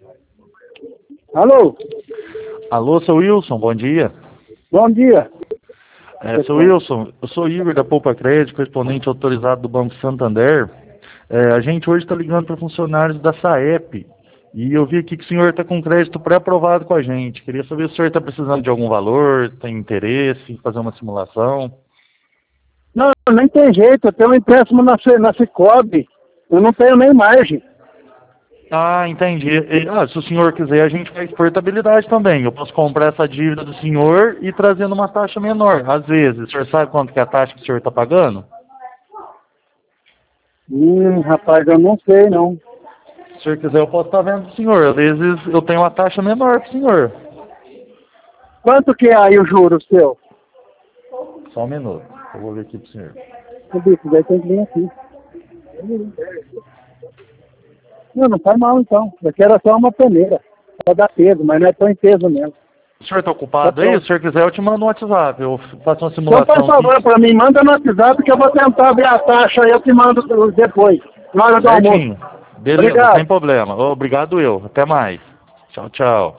Alô? Alô, seu Wilson, bom dia. Bom dia. Seu Wilson, eu sou Igor da Poupa Crédito, correspondente autorizado do Banco Santander. A gente hoje está ligando para funcionários da SAEP e eu vi aqui que o senhor está com crédito pré-aprovado com a gente. Queria saber se o senhor está precisando de algum valor, tem interesse em fazer uma simulação. Não, nem tem jeito, eu tenho um empréstimo na Cicobi, eu não tenho nem margem. Ah, entendi. Se o senhor quiser, a gente faz portabilidade também. Eu posso comprar essa dívida do senhor e trazendo uma taxa menor. Às vezes, o senhor sabe quanto que é a taxa que o senhor está pagando? Rapaz, eu não sei não. Se o senhor quiser, eu posso estar vendo o senhor. Às vezes eu tenho uma taxa menor para o senhor. Quanto que é aí o juro seu? Só um minuto. Eu vou ver aqui para o senhor. O bicho, daí tem que vir aqui. Não faz mal então. Eu quero só uma peneira. Pra dar peso, mas não é tão em peso mesmo. O senhor está ocupado aí? Se o senhor quiser, eu te mando no WhatsApp. Eu faço uma Então simulação faz favor aqui. pra mim, manda no WhatsApp que eu vou tentar ver a taxa aí, eu te mando depois, na hora do almoço. Certinho. Beleza, Obrigado. sem problema. Obrigado eu. Até mais. Tchau, tchau.